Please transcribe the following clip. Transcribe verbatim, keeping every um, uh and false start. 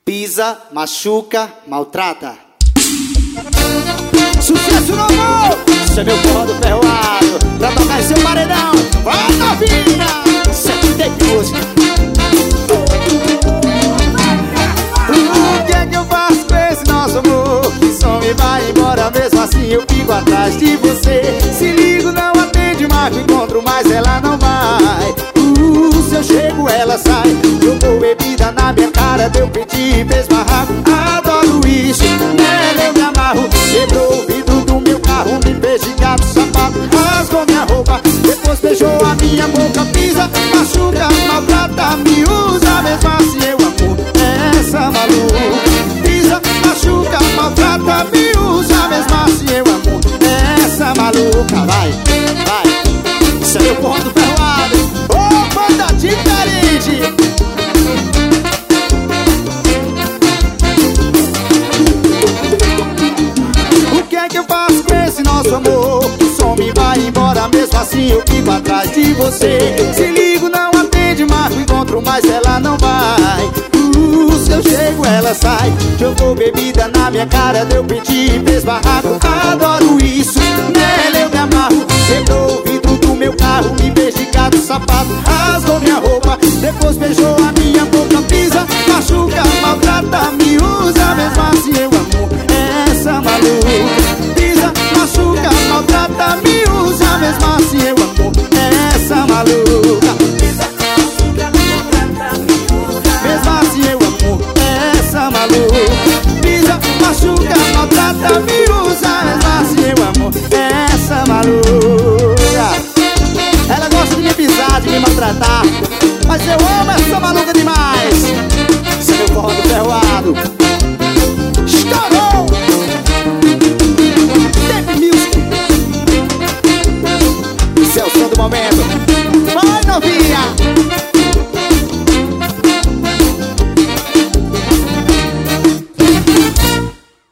Pisa, machuca, maltrata. Sucesso no amor! Isso é meu forró do ferroado, pra tocar em seu paredão. Vai, novinha! setenta e dois. O que é que eu faço com esse nosso amor? Que som me vai embora, mesmo assim eu fico atrás de você. Se ligo, não atende, marco encontro, mas ela não vai. uh, Se eu chego, ela sai. Jogou bebida na minha cara, deu pedi, fez barraco. Adoro isso, nela eu me amarro. Quebrou o vidro do meu carro, me fez de gato sapato. Rasgou minha roupa, depois beijou a minha boca. Pisa, machuca, maltrata, me usa, mesmo assim eu amo essa maluca. Pisa, machuca, maltrata, me usa, mesmo assim eu amo essa maluca. Vai, vai, isso é meu ponto do ferroado. Ô, banda diferente. O que é que eu faço com esse nosso amor? O som me vai embora, mesmo assim eu fico atrás de você. Se ligo, não atende, marco encontro, mas ela não vai. uh, Se eu chego, ela sai. Jogou bebida na minha cara, deu pedi, fez barraco. Adoro isso, nela eu me amarro. Quebrou o vidro do meu carro, me fez de gato sapato. Rasgou minha roupa, depois beijou a minha boca. Pisa, machuca, maltrata, me usa, mesmo assim eu amo essa maluca. Pisa, machuca, maltrata, me usa, mesmo assim eu amo essa maluca. Pisa, machuca, maltrata, me usa, mesmo assim eu amo essa maluca. Pisa, machuca, maltrata, me usa, mesmo assim eu amo essa maluca. Ela gosta de me pisar, de me maltratar, mas eu amo essa maluca demais. Esse é meu forró do ferroado. Estourou! Tempo Music. Esse é o som do momento.